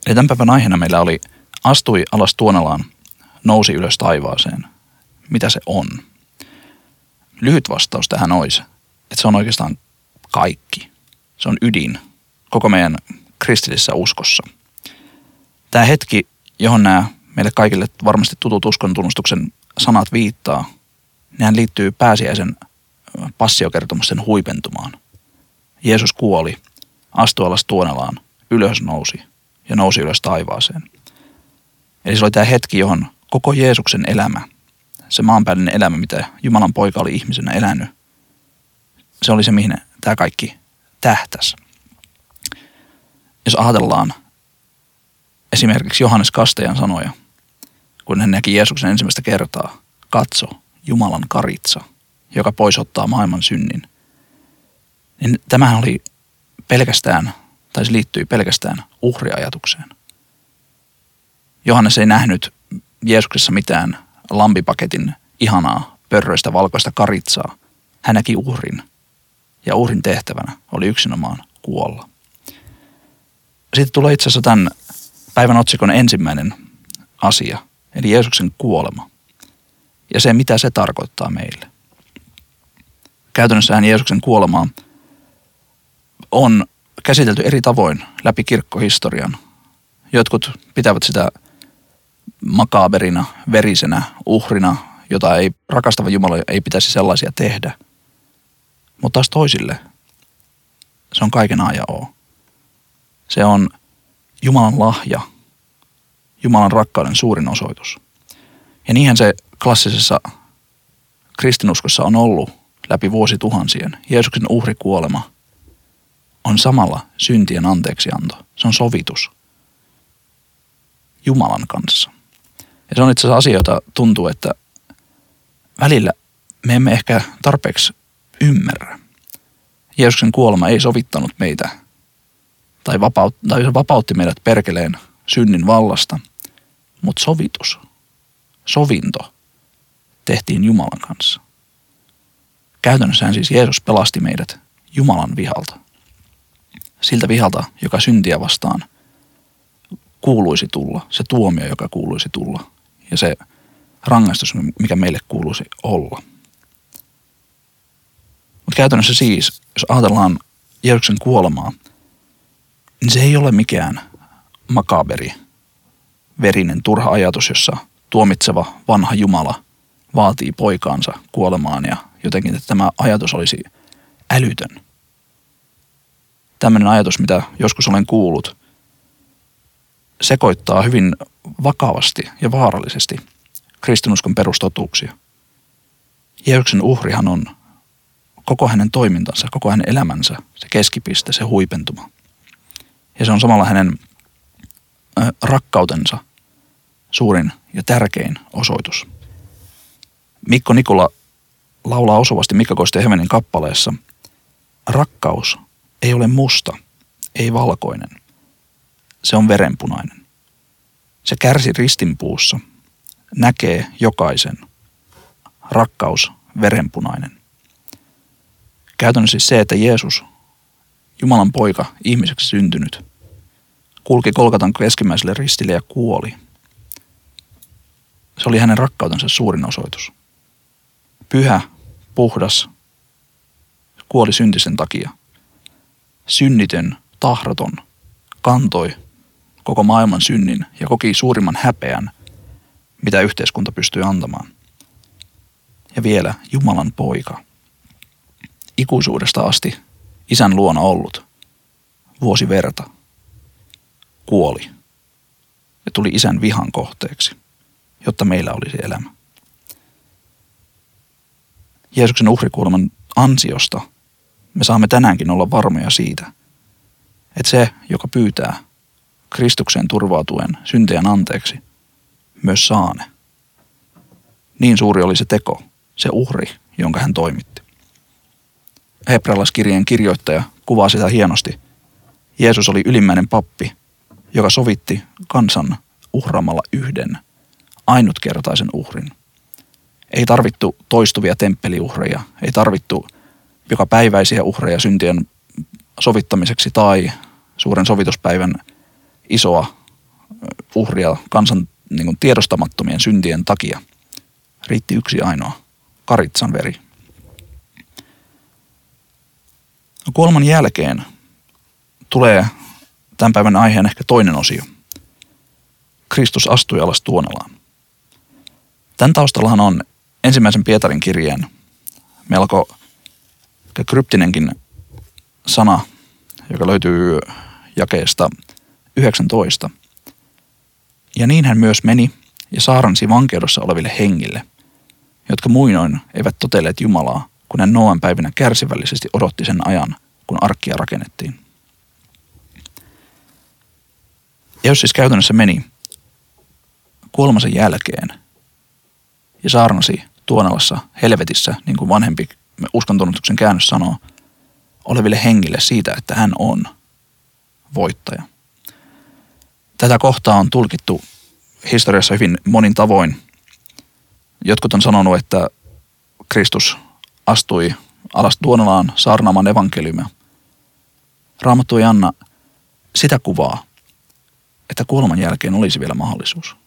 Eli tämän päivän aiheena meillä oli astui alas tuonelaan, nousi ylös taivaaseen. Mitä se on? Lyhyt vastaus tähän olisi, että se on oikeastaan kaikki. Se on ydin koko meidän kristillisessä uskossa. Tämä hetki, johon nämä meille kaikille varmasti tutut uskontunnustuksen sanat viittaa, nehän liittyy pääsiäisen passiokertomuksen huipentumaan. Jeesus kuoli, astui alas tuonelaan, ylös nousi ja nousi ylös taivaaseen. Eli se oli tämä hetki, johon koko Jeesuksen elämä, se maanpäällinen elämä, mitä Jumalan poika oli ihmisenä elänyt, se oli se, mihin tämä kaikki tähtäsi. Jos ajatellaan esimerkiksi Johannes Kastajan sanoja, kun hän näki Jeesuksen ensimmäistä kertaa, katso Jumalan karitsa, joka pois ottaa maailman synnin, niin tämähän oli pelkästään, tai se liittyi pelkästään uhriajatukseen. Johannes ei nähnyt Jeesuksessa mitään lampipaketin ihanaa pörröistä valkoista karitsaa. Hän näki uhrin, ja uhrin tehtävänä oli yksinomaan kuolla. Sitten tulee itse asiassa tämän päivän otsikon ensimmäinen asia, eli Jeesuksen kuolema, ja se, mitä se tarkoittaa meille. Käytännössähän Jeesuksen kuolemaa on käsitelty eri tavoin läpi kirkkohistorian. Jotkut pitävät sitä makaaberina, verisenä uhrina, jota ei rakastava Jumala ei pitäisi sellaisia tehdä. Mutta taas toisille se on kaiken A ja O. Se on Jumalan lahja, Jumalan rakkauden suurin osoitus. Ja niinhän se klassisessa kristinuskossa on ollut läpi vuosituhansien. Jeesuksen uhrikuolema on samalla syntien anteeksianto. Se on sovitus Jumalan kanssa. Ja se on itse asiassa asia, jota tuntuu, että välillä me emme ehkä tarpeeksi ymmärrä. Jeesuksen kuolema ei sovittanut meitä tai se vapautti meidät perkeleen synnin vallasta, mutta sovinto tehtiin Jumalan kanssa. Käytännössähän siis Jeesus pelasti meidät Jumalan vihalta. Siltä vihalta, joka syntiä vastaan kuuluisi tulla, se tuomio, joka kuuluisi tulla ja se rangaistus, mikä meille kuuluisi olla. Mutta käytännössä siis, jos ajatellaan Jeesuksen kuolemaa, niin se ei ole mikään makaberi, verinen, turha ajatus, jossa tuomitseva vanha Jumala vaatii poikaansa kuolemaan ja jotenkin, että tämä ajatus olisi älytön. Tämmöinen ajatus, mitä joskus olen kuullut, sekoittaa hyvin vakavasti ja vaarallisesti kristinuskon perustotuuksia. Jeesuksen uhrihan on koko hänen toimintansa, koko hänen elämänsä, se keskipiste, se huipentuma. Ja se on samalla hänen rakkautensa suurin ja tärkein osoitus. Mikko Nikula laulaa osuvasti Mikko Kosti Hemenin kappaleessa: rakkaus ei ole musta, ei valkoinen. Se on verenpunainen. Se kärsi ristinpuussa, näkee jokaisen. Rakkaus verenpunainen. Käytännössä siis se, että Jeesus, Jumalan poika, ihmiseksi syntynyt, kulki Golgatan keskimmäiselle ristille ja kuoli. Se oli hänen rakkautensa suurin osoitus. Pyhä, puhdas, kuoli syntisen takia. Synnitön, tahraton, kantoi koko maailman synnin ja koki suurimman häpeän, mitä yhteiskunta pystyi antamaan. Ja vielä Jumalan poika, ikuisuudesta asti isän luona ollut, vuosi verta, kuoli ja tuli isän vihan kohteeksi, jotta meillä olisi elämä. Jeesuksen uhrikuoleman ansiosta me saamme tänäänkin olla varmoja siitä, että se, joka pyytää Kristukseen turvautuen synteen anteeksi, myös saa ne. Niin suuri oli se teko, se uhri, jonka hän toimitti. Hebrealaiskirjeen kirjoittaja kuvaa sitä hienosti. Jeesus oli ylimmäinen pappi, joka sovitti kansan uhraamalla yhden, ainutkertaisen uhrin. Ei tarvittu toistuvia temppeliuhreja, ei tarvittu jokapäiväisiä uhreja syntien sovittamiseksi tai suuren sovituspäivän isoa uhria kansan niin kuin tiedostamattomien syntien takia. Riitti yksi ainoa, Karitsan veri. Kuoleman jälkeen tulee tämän päivän aiheen ehkä toinen osio. Kristus astui alas tuonelaan. Tämän taustallahan on ensimmäisen Pietarin kirjeen melko kryptinenkin sana, joka löytyy jakeesta 19. Ja niin hän myös meni ja saaransi vankeudessa oleville hengille, jotka muinoin eivät totelleet Jumalaa, kun hän Nooan päivinä kärsivällisesti odotti sen ajan, kun arkkia rakennettiin. Jeesus siis käytännössä meni kuolemansa jälkeen ja saarnasi Tuonelassa helvetissä, niin kuin vanhempi uskontunnustuksen käännös sanoo, oleville hengille siitä, että hän on voittaja. Tätä kohtaa on tulkittu historiassa hyvin monin tavoin. Jotkut on sanonut, että Kristus astui alas Tuonelaan saarnaamaan evankeliumia. Raamattu ei anna sitä kuvaa, että kuoleman jälkeen olisi vielä mahdollisuus.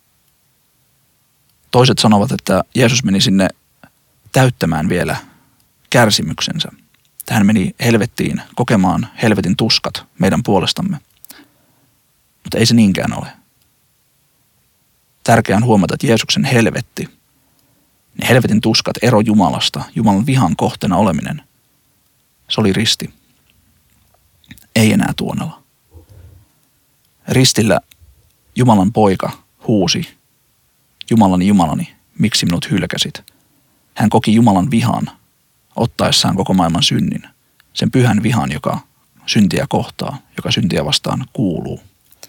Toiset sanovat, että Jeesus meni sinne täyttämään vielä kärsimyksensä. Hän meni helvettiin kokemaan helvetin tuskat meidän puolestamme. Mutta ei se niinkään ole. Tärkeää on huomata, että Jeesuksen helvetti, ne helvetin tuskat, ero Jumalasta, Jumalan vihan kohteena oleminen, se oli risti. Ei enää Tuonela. Ristillä Jumalan poika huusi, Jumalani, Jumalani, miksi minut hylkäsit? Hän koki Jumalan vihan ottaessaan koko maailman synnin. Sen pyhän vihan, joka syntiä kohtaa, joka syntiä vastaan kuuluu.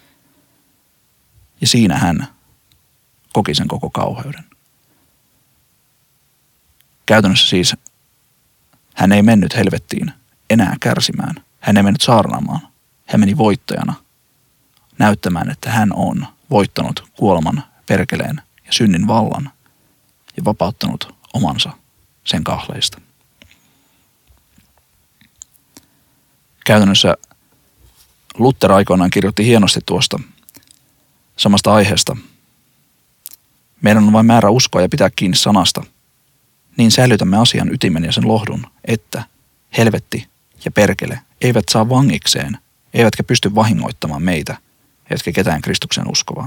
Ja siinä hän koki sen koko kauheuden. Käytännössä siis hän ei mennyt helvettiin enää kärsimään. Hän ei mennyt saarnaamaan. Hän meni voittajana näyttämään, että hän on voittanut kuoleman, perkeleen ja synnin vallan ja vapauttanut omansa sen kahleista. Käytännössä Luther aikoinaan kirjoitti hienosti tuosta samasta aiheesta. Meidän on vain määrä uskoa ja pitää kiinni sanasta. Niin säilytämme asian ytimen ja sen lohdun, että helvetti ja perkele eivät saa vangikseen, eivätkä pysty vahingoittamaan meitä, eivätkä ketään Kristuksen uskovaa.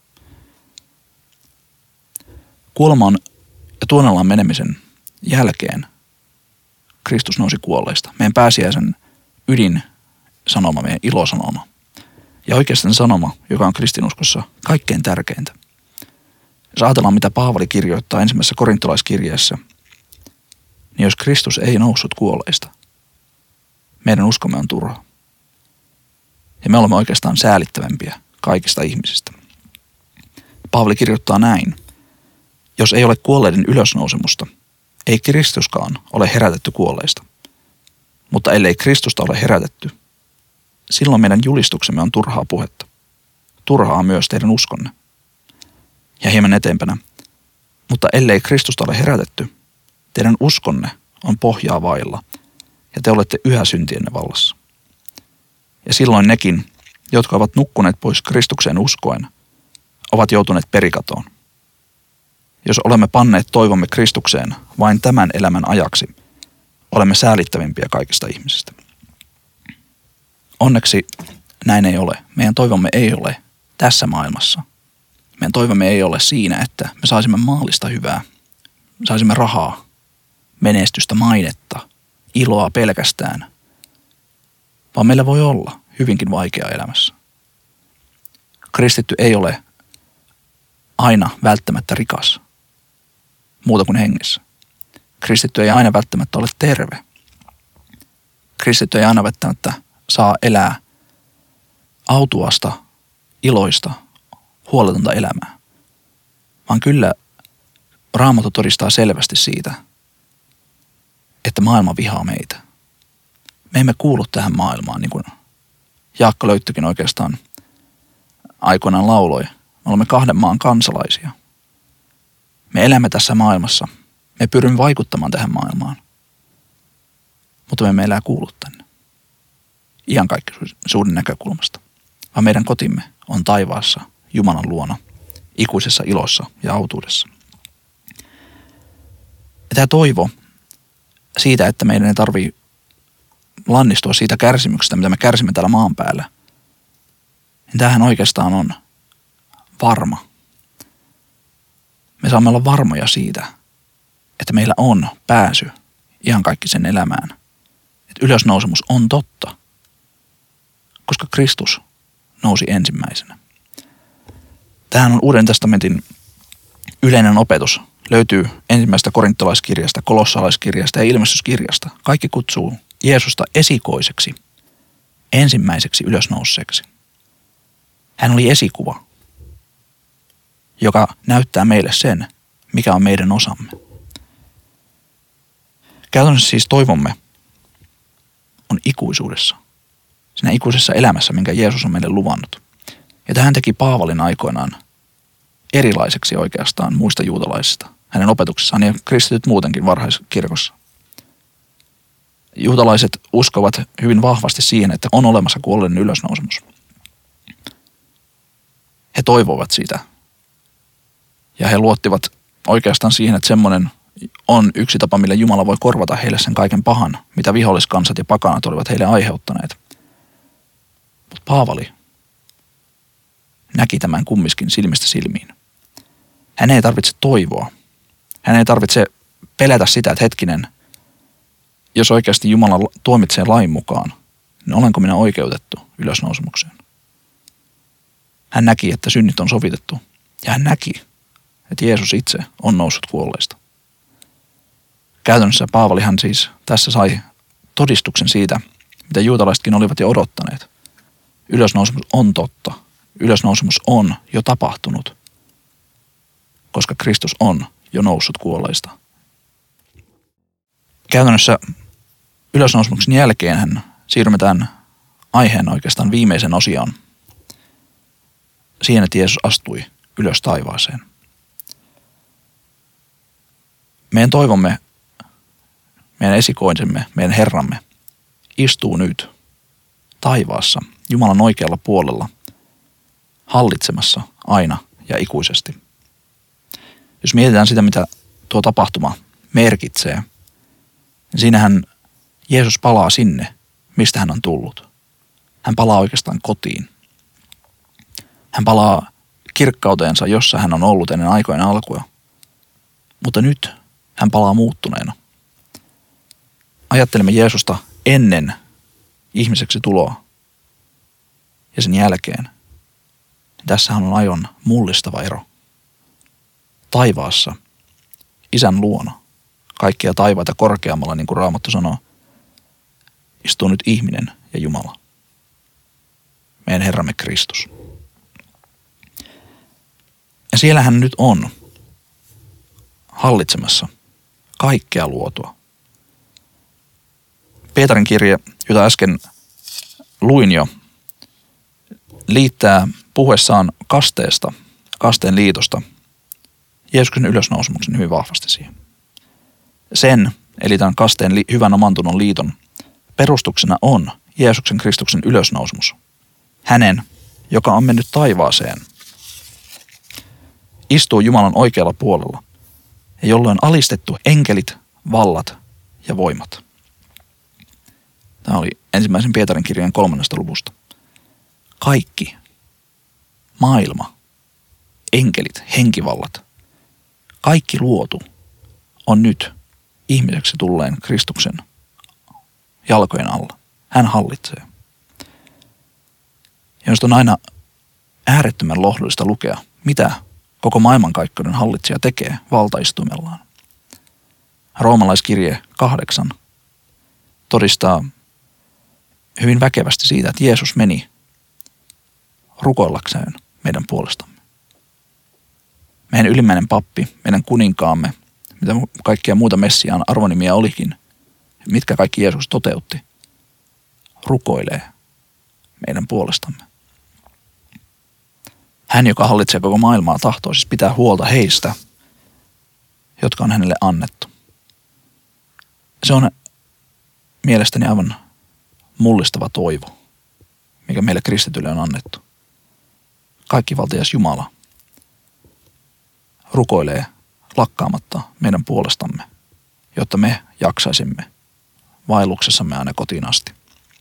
Kuolemaan ja Tuonelaan menemisen jälkeen Kristus nousi kuolleista. Meidän pääsiäisen ydinsanoma, meidän ilosanoma. Ja oikeastaan sanoma, joka on kristinuskossa kaikkein tärkeintä. Jos ajatellaan, mitä Paavali kirjoittaa ensimmäisessä korintolaiskirjeessä, niin jos Kristus ei noussut kuolleista, meidän uskomme on turha. Ja me olemme oikeastaan säälittävämpiä kaikista ihmisistä. Paavali kirjoittaa näin. Jos ei ole kuolleiden ylösnousemusta, ei Kristuskaan ole herätetty kuolleista. Mutta ellei Kristusta ole herätetty, silloin meidän julistuksemme on turhaa puhetta. Turhaa myös teidän uskonne. Ja hieman eteenpäin. Mutta ellei Kristusta ole herätetty, teidän uskonne on pohjaa vailla, ja te olette yhä syntienne vallassa. Ja silloin nekin, jotka ovat nukkuneet pois Kristukseen uskoen, ovat joutuneet perikatoon. Jos olemme panneet toivomme Kristukseen vain tämän elämän ajaksi, olemme säälittävimpiä kaikista ihmisistä. Onneksi näin ei ole. Meidän toivomme ei ole tässä maailmassa. Meidän toivomme ei ole siinä, että me saisimme maallista hyvää, saisimme rahaa, menestystä, mainetta, iloa pelkästään, vaan meillä voi olla hyvinkin vaikeaa elämässä. Kristitty ei ole aina välttämättä rikas, muuta kuin hengessä. Kristitty ei aina välttämättä ole terve. Kristitty ei aina välttämättä saa elää autuasta, iloista, huoletonta elämää. Vaan kyllä Raamattu todistaa selvästi siitä, että maailma vihaa meitä. Me emme kuulu tähän maailmaan, niin kuin Jaakko Löyttykin oikeastaan aikoinaan lauloi. Me olemme kahden maan kansalaisia. Me elämme tässä maailmassa. Me pyrimme vaikuttamaan tähän maailmaan. Mutta me emme elää kuulu tänne. Iankaikkisuuden näkökulmasta. vaan meidän kotimme on taivaassa Jumalan luona, ikuisessa ilossa ja autuudessa. Ja tämä toivo siitä, että meidän ei tarvitse lannistua siitä kärsimyksestä, mitä me kärsimme täällä maan päällä, niin tämähän oikeastaan on varma. Me saamme olla varmoja siitä, että meillä on pääsy ihan kaikki sen elämään. Että ylösnousemus on totta, koska Kristus nousi ensimmäisenä. Tämähän on Uuden testamentin yleinen opetus. Löytyy ensimmäisestä korintolaiskirjasta, kolossalaiskirjasta ja ilmestyskirjasta. Kaikki kutsuu Jeesusta esikoiseksi, ensimmäiseksi ylösnousseeksi. Hän oli esikuva, joka näyttää meille sen, mikä on meidän osamme. Käytännössä siis toivomme on ikuisuudessa. Siinä ikuisessa elämässä, minkä Jeesus on meille luvannut. Ja tähän teki Paavalin aikoinaan erilaiseksi oikeastaan muista juutalaisista. Hänen opetuksessaan ja kristityt muutenkin varhaiskirkossa. Juutalaiset uskovat hyvin vahvasti siihen, että on olemassa kuolleiden ylösnousemus. He toivovat sitä. Ja he luottivat oikeastaan siihen, että semmoinen on yksi tapa, millä Jumala voi korvata heille sen kaiken pahan, mitä viholliskansat ja pakanat olivat heille aiheuttaneet. Mutta Paavali näki tämän kumminkin silmistä silmiin. Hän ei tarvitse toivoa. Hän ei tarvitse pelätä sitä, että hetkinen, jos oikeasti Jumala tuomitsee lain mukaan, niin olenko minä oikeutettu ylösnousemukseen? Hän näki, että synnit on sovitettu. Ja hän näki, että Jeesus itse on noussut kuolleista. Käytännössä Paavalihan siis tässä sai todistuksen siitä, mitä juutalaisetkin olivat jo odottaneet. Ylösnousemus on totta. Ylösnousemus on jo tapahtunut, koska Kristus on jo noussut kuolleista. Käytännössä ylösnousemuksen jälkeen siirrymme tämän aiheen oikeastaan viimeisen osioon. Siihen, että Jeesus astui ylös taivaaseen. Meidän toivomme, meidän esikoisemme, meidän Herramme istuu nyt taivaassa Jumalan oikealla puolella hallitsemassa aina ja ikuisesti. Jos mietitään sitä, mitä tuo tapahtuma merkitsee, niin siinähän Jeesus palaa sinne, mistä hän on tullut. Hän palaa oikeastaan kotiin. Hän palaa kirkkauteensa, jossa hän on ollut ennen aikojen alkua. Mutta nyt hän palaa muuttuneena. Ajattelemme Jeesusta ennen ihmiseksi tuloa ja sen jälkeen. Tässähän on aivan mullistava ero. Taivaassa, Isän luona, kaikkia taivaita korkeammalla, niin kuin Raamattu sanoo, istuu nyt ihminen ja Jumala. Meidän Herramme Kristus. Ja siellä hän nyt on hallitsemassa kaikkea luotua. Pietarin kirje, jota äsken luin jo, liittää puhuessaan kasteesta, kasteen liitosta, Jeesuksen ylösnousemuksen hyvin vahvasti siihen. Sen, eli tämän kasteen hyvän omantunnon liiton, perustuksena on Jeesuksen Kristuksen ylösnousemus. Hänen, joka on mennyt taivaaseen, istuu Jumalan oikealla puolella, ja jolloin alistettu enkelit, vallat ja voimat. Tämä oli ensimmäisen Pietarin kirjan 3. luvusta. Kaikki, maailma, enkelit, henkivallat, kaikki luotu on nyt ihmiseksi tulleen Kristuksen jalkojen alla. Hän hallitsee. Ja on aina äärettömän lohdullista lukea, mitä koko maailmankaikkeuden hallitsija tekee valtaistuimellaan. Roomalaiskirje 8 todistaa hyvin väkevästi siitä, että Jeesus meni rukoillakseen meidän puolestamme. Meidän ylimmäinen pappi, meidän kuninkaamme, mitä kaikkia muuta Messiaan arvonimiä olikin, mitkä kaikki Jeesus toteutti, rukoilee meidän puolestamme. Hän, joka hallitsee koko maailmaa, tahtoo siis pitää huolta heistä, jotka on hänelle annettu. Se on mielestäni aivan mullistava toivo. mikä meille kristityille on annettu. Kaikkivaltias Jumala rukoilee lakkaamatta meidän puolestamme, jotta me jaksaisimme vaelluksessamme aina kotiin asti.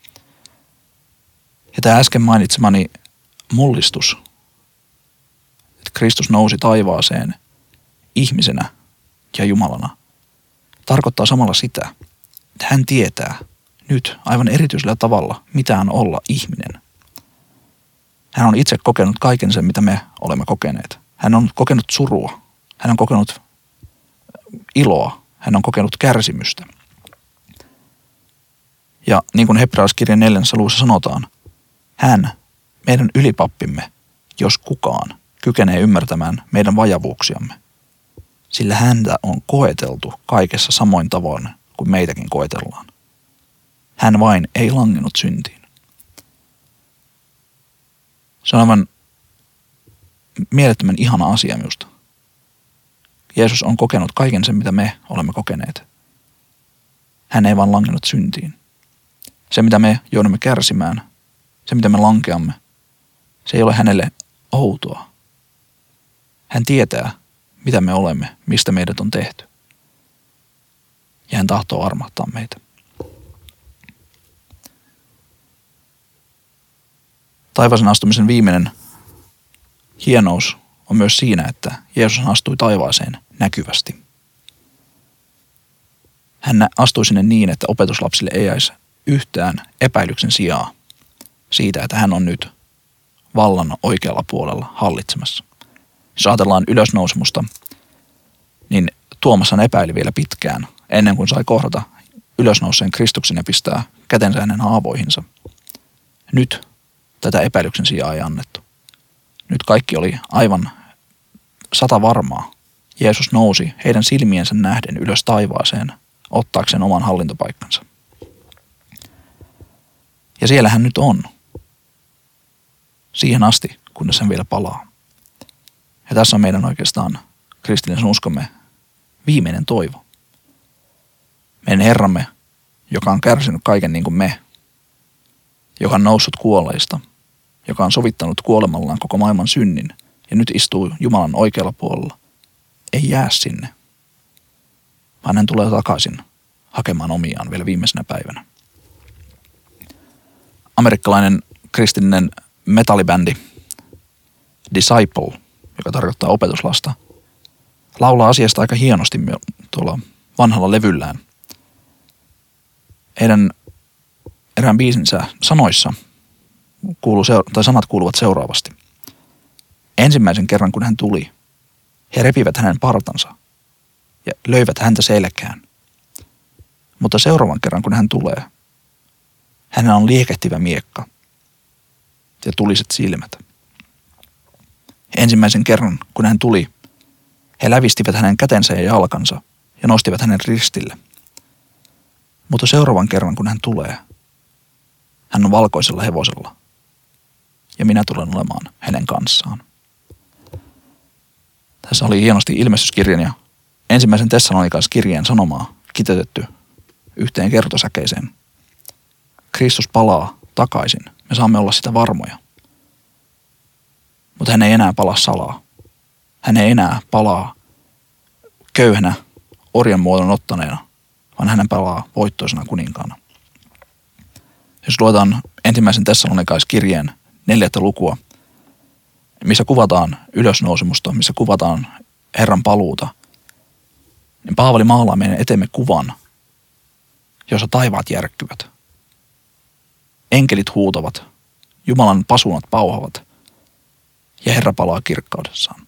Ja tämä äsken mainitsemani mullistus, että Kristus nousi taivaaseen ihmisenä ja Jumalana, tarkoittaa samalla sitä, että hän tietää nyt aivan erityisellä tavalla, mitä on olla ihminen. Hän on itse kokenut kaiken sen, mitä me olemme kokeneet. Hän on kokenut surua, hän on kokenut iloa, hän on kokenut kärsimystä. Ja niin kuin Hebrealaiskirjan 4. luvussa sanotaan, hän, meidän ylipappimme, jos kukaan, kykenee ymmärtämään meidän vajavuuksiamme. Sillä häntä on koeteltu kaikessa samoin tavoin kuin meitäkin koetellaan. Hän vain ei langennut syntiin. Se on aivan mielettömän ihana asia minusta. Jeesus on kokenut kaiken sen, mitä me olemme kokeneet. Hän ei vaan langennut syntiin. Se, mitä me joudumme kärsimään, se, mitä me lankeamme, se ei ole hänelle outoa. Hän tietää, mitä me olemme, mistä meidät on tehty. Ja hän tahtoo armahtaa meitä. Taivaaseen astumisen viimeinen hienous on myös siinä, että Jeesus astui taivaaseen näkyvästi. Hän astui sinne niin, että opetuslapsille ei jäisi yhtään epäilyksen sijaa siitä, että hän on nyt vallan oikealla puolella hallitsemassa. Jos ajatellaan ylösnousemusta, niin Tuomashan epäili vielä pitkään ennen kuin sai kohdata ylösnouseen Kristuksen ja pistää kätensä hänen haavoihinsa. Nyt tätä epäilyksen sijaa ei annettu. Nyt kaikki oli aivan 100% varmaa. Jeesus nousi heidän silmiensä nähden ylös taivaaseen ottaakseen oman hallintopaikkansa. Ja siellä hän nyt on. Siihen asti, kunnes hän vielä palaa. Ja tässä on meidän oikeastaan kristillisen uskomme viimeinen toivo. Meidän Herramme, joka on kärsinyt kaiken niin kuin me, joka on noussut kuolleista, joka on sovittanut kuolemallaan koko maailman synnin ja nyt istuu Jumalan oikealla puolella, ei jää sinne, vaan hän tulee takaisin hakemaan omiaan vielä viimeisenä päivänä. Amerikkalainen kristillinen metallibändi Disciple, joka tarkoittaa opetuslasta, laulaa asiasta aika hienosti tuolla vanhalla levyllään. Heidän erään biisinsä sanoissa sanat kuuluvat seuraavasti. Ensimmäisen kerran, kun hän tuli, he repivät hänen partansa ja löivät häntä selkään. Mutta seuraavan kerran, kun hän tulee, hänellä on liekehtivä miekka ja tuliset silmät. Ensimmäisen kerran, kun hän tuli, he lävistivät hänen kätensä ja jalkansa ja nostivat hänen ristille. Mutta seuraavan kerran, kun hän tulee, hän on valkoisella hevosella ja minä tulen olemaan hänen kanssaan. Tässä oli hienosti ilmestyskirjan ja ensimmäisen Tessalonikalaiskirjeen sanomaa kiteytetty yhteen kertosäkeeseen. Kristus palaa takaisin. Me saamme olla sitä varmoja. Mutta hän ei enää palaa salaa. Hän ei enää palaa köyhänä orjan muodon ottaneena, vaan hän palaa voittoisena kuninkaana. Jos luetaan ensimmäisen Tessalonikalaiskirjeen 4. lukua, missä kuvataan ylösnousemusta, missä kuvataan Herran paluuta, niin Paavali maalaa meidän eteemme kuvan, jossa taivaat järkkyvät. Enkelit huutavat, Jumalan pasunat pauhavat ja Herra palaa kirkkaudessaan.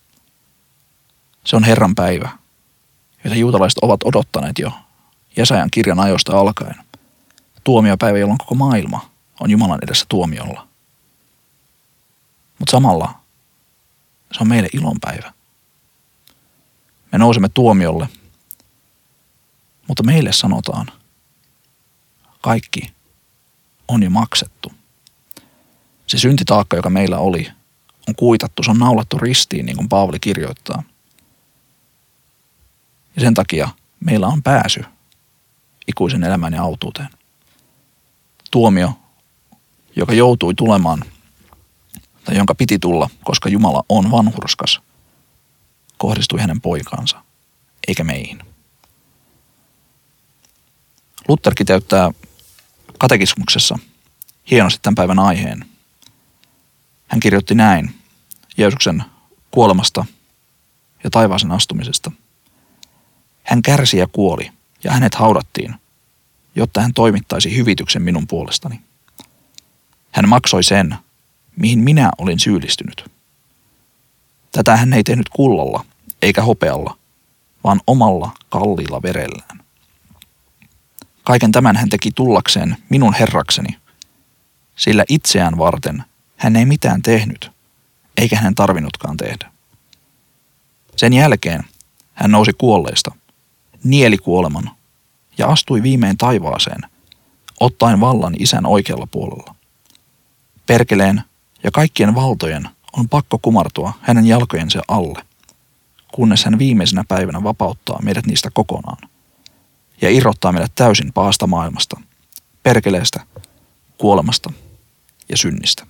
Se on Herran päivä, jota juutalaiset ovat odottaneet jo Jesajan kirjan ajoista alkaen. Tuomiopäivä, jolloin koko maailma on Jumalan edessä tuomiolla. Mutta samalla se on meille ilonpäivä. Me nousemme tuomiolle, mutta meille sanotaan, kaikki on jo maksettu. Se syntitaakka, joka meillä oli, on kuitattu, se on naulattu ristiin, niin kuin Paavali kirjoittaa. Ja sen takia meillä on pääsy ikuisen elämän ja autuuteen. Tuomio joka joutui tulemaan, tai jonka piti tulla, koska Jumala on vanhurskas, kohdistui hänen poikaansa, eikä meihin. Luther kiteyttää katekismuksessa hienosti tämän päivän aiheen. Hän kirjoitti näin Jeesuksen kuolemasta ja taivaaseen astumisesta. Hän kärsi ja kuoli, ja hänet haudattiin, jotta hän toimittaisi hyvityksen minun puolestani. Hän maksoi sen, mihin minä olin syyllistynyt. Tätä hän ei tehnyt kullalla eikä hopealla, vaan omalla kalliilla verellään. Kaiken tämän hän teki tullakseen minun herrakseni, sillä itseään varten hän ei mitään tehnyt, eikä hänen tarvinnutkaan tehdä. Sen jälkeen hän nousi kuolleista, nieli kuoleman ja astui viimein taivaaseen, ottaen vallan Isän oikealla puolella. Perkeleen ja kaikkien valtojen on pakko kumartua hänen jalkojensa alle, kunnes hän viimeisenä päivänä vapauttaa meidät niistä kokonaan ja irrottaa meidät täysin pahasta maailmasta, perkeleestä, kuolemasta ja synnistä.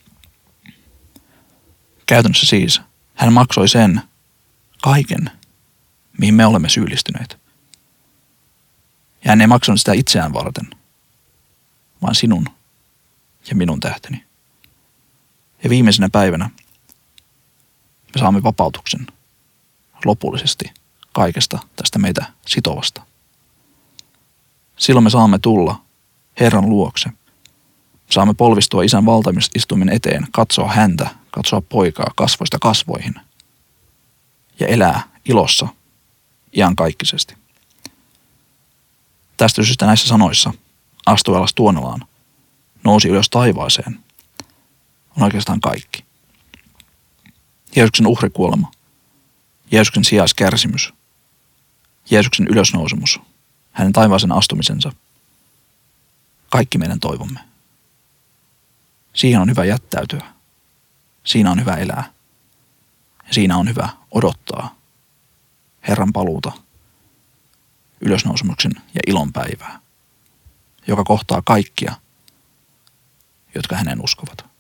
Käytännössä siis hän maksoi sen kaiken, mihin me olemme syyllistyneet. Ja hän ei maksanut sitä itseään varten, vaan sinun ja minun tähteni. Ja viimeisenä päivänä me saamme vapautuksen lopullisesti kaikesta tästä meitä sitovasta. Silloin me saamme tulla Herran luokse. Saamme polvistua Isän valtaistuimen eteen, katsoa häntä, katsoa poikaa kasvoista kasvoihin ja elää ilossa iankaikkisesti. Tästä syystä näissä sanoissa astui alas tuonelaan, nousi ylös taivaaseen, on oikeastaan kaikki. Jeesuksen uhrikuolema, Jeesuksen sijaiskärsimys, Jeesuksen ylösnousemus, hänen taivaaseen astumisensa, kaikki meidän toivomme. Siihen on hyvä jättäytyä, siinä on hyvä elää ja siinä on hyvä odottaa Herran paluuta, ylösnousemuksen ja ilon päivää, joka kohtaa kaikkia, jotka hänen uskovat.